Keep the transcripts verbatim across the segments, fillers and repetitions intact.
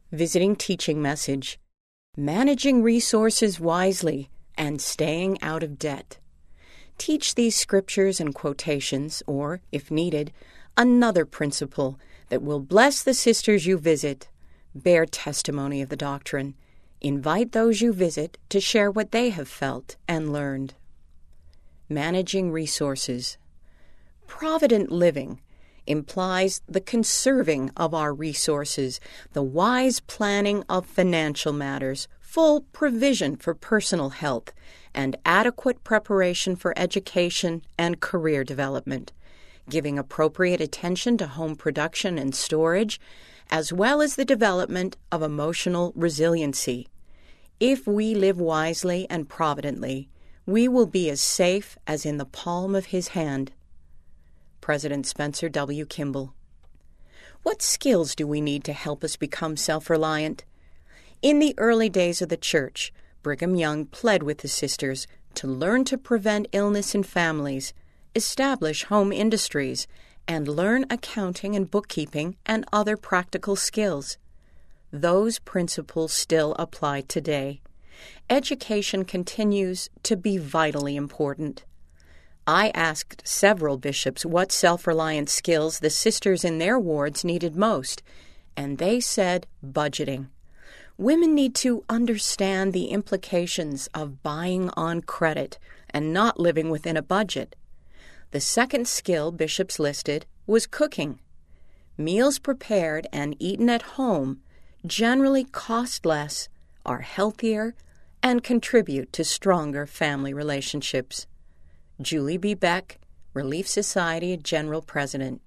Visiting teaching message. Managing resources wisely and staying out of debt. Teach these scriptures and quotations, or, if needed, another principle that will bless the sisters you visit. Bear testimony of the doctrine. Invite those you visit to share what they have felt and learned. Managing resources. Provident living implies the conserving of our resources, the wise planning of financial matters, full provision for personal health, and adequate preparation for education and career development, giving appropriate attention to home production and storage, as well as the development of emotional resiliency. If we live wisely and providently, we will be as safe as in the palm of His hand. President Spencer W. Kimball. What skills do we need to help us become self-reliant? In the early days of the Church, Brigham Young pled with the sisters to learn to prevent illness in families, establish home industries, and learn accounting and bookkeeping and other practical skills. Those principles still apply today. Education continues to be vitally important. I asked several bishops what self-reliant skills the sisters in their wards needed most, and they said budgeting. Women need to understand the implications of buying on credit and not living within a budget. The second skill bishops listed was cooking. Meals prepared and eaten at home generally cost less, are healthier, and contribute to stronger family relationships. Julie B. Beck, Relief Society General President.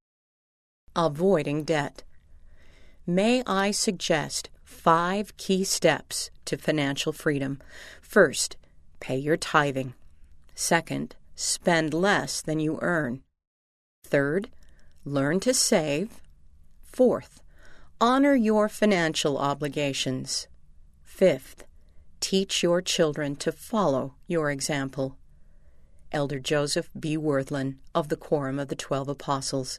Avoiding debt. May I suggest five key steps to financial freedom? First, pay your tithing. Second, spend less than you earn. Third, learn to save. Fourth, honor your financial obligations. Fifth, teach your children to follow your example. Elder Joseph B. Worthland of the Quorum of the Twelve Apostles.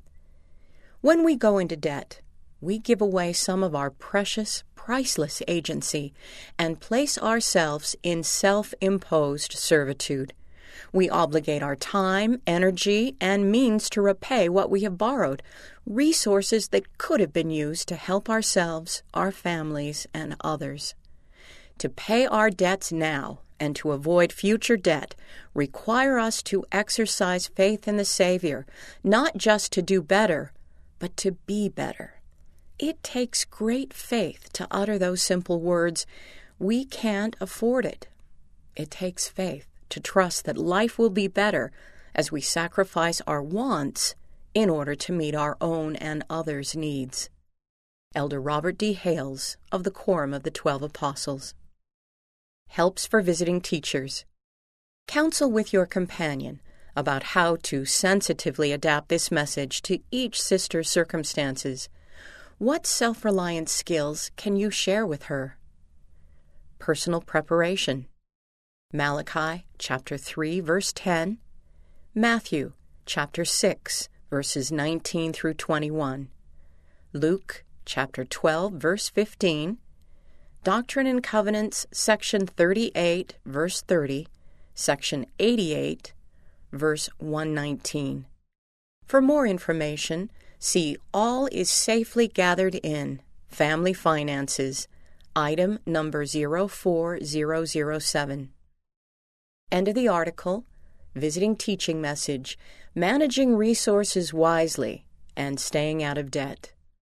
When we go into debt, we give away some of our precious, priceless agency and place ourselves in self-imposed servitude. We obligate our time, energy, and means to repay what we have borrowed, resources that could have been used to help ourselves, our families, and others. To pay our debts now and to avoid future debt require us to exercise faith in the Savior, not just to do better, but to be better. It takes great faith to utter those simple words, "We can't afford it." It takes faith to trust that life will be better as we sacrifice our wants in order to meet our own and others' needs. Elder Robert D. Hales of the Quorum of the Twelve Apostles. Helps for visiting teachers. Counsel with your companion about how to sensitively adapt this message to each sister's circumstances. What self-reliant skills can you share with her? Personal preparation. Malachi chapter three, verse ten. Matthew chapter six, verses nineteen through twenty-one. Luke chapter twelve, verse fifteen. Doctrine and Covenants, section thirty-eight, verse thirty, section eighty-eight, verse one nineteen. For more information, see All is Safely Gathered in Family Finances, item number zero four zero zero seven. End of the article. Visiting teaching message, managing resources wisely and staying out of debt.